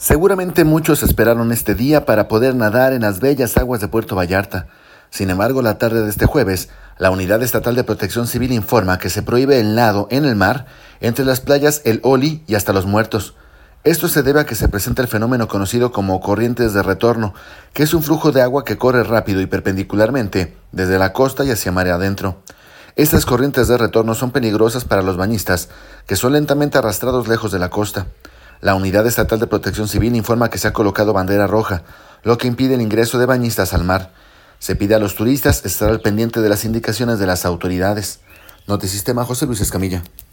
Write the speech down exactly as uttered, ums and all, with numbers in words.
Seguramente muchos esperaron este día para poder nadar en las bellas aguas de Puerto Vallarta. Sin embargo, la tarde de este jueves, la Unidad Estatal de Protección Civil informa que se prohíbe el nado en el mar entre las playas El Oli y hasta Los Muertos. Esto se debe a que se presenta el fenómeno conocido como corrientes de retorno, que es un flujo de agua que corre rápido y perpendicularmente desde la costa y hacia mar adentro. Estas corrientes de retorno son peligrosas para los bañistas, que son lentamente arrastrados lejos de la costa. La Unidad Estatal de Protección Civil informa que se ha colocado bandera roja, lo que impide el ingreso de bañistas al mar. Se pide a los turistas estar al pendiente de las indicaciones de las autoridades. Notisistema, José Luis Escamilla.